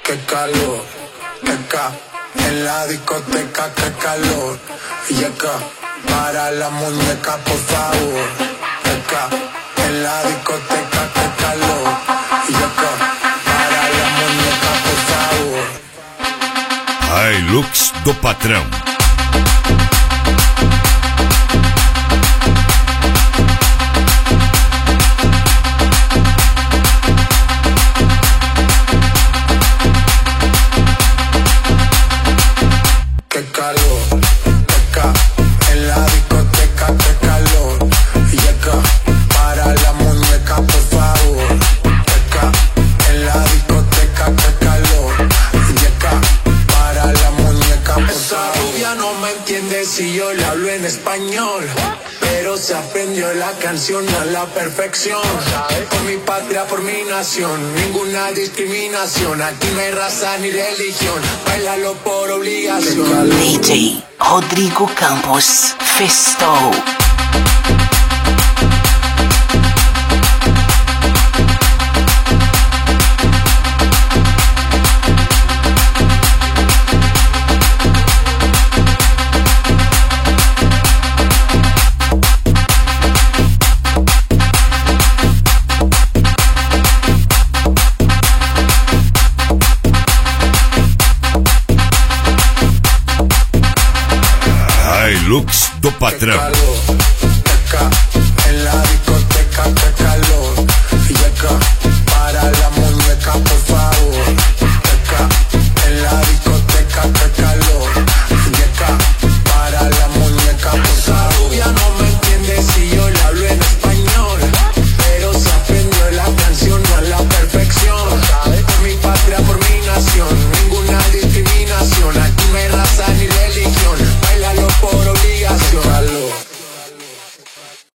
qué calor, acá en la discoteca, qué calor. Y acá, para la muñeca, por favor. Acá en la discoteca, qué calor. Y acá, para la muñeca, por favor. Hilux do Patrão. Qué calor, acá en la discoteca, qué calor. Y acá, para la muñeca, por favor. Acá en la discoteca, qué calor. Y acá, para la muñeca, por favor. Esa rubia no me entiende si yo le hablo en español, pero se aprendió la canción a la perfección. Por mi patria, por mi nación, ninguna discriminación. Aquí no hay raza ni religión, bailalo por obligación. DJ Rodrigo Campos, Festo. Hilux do Patrão.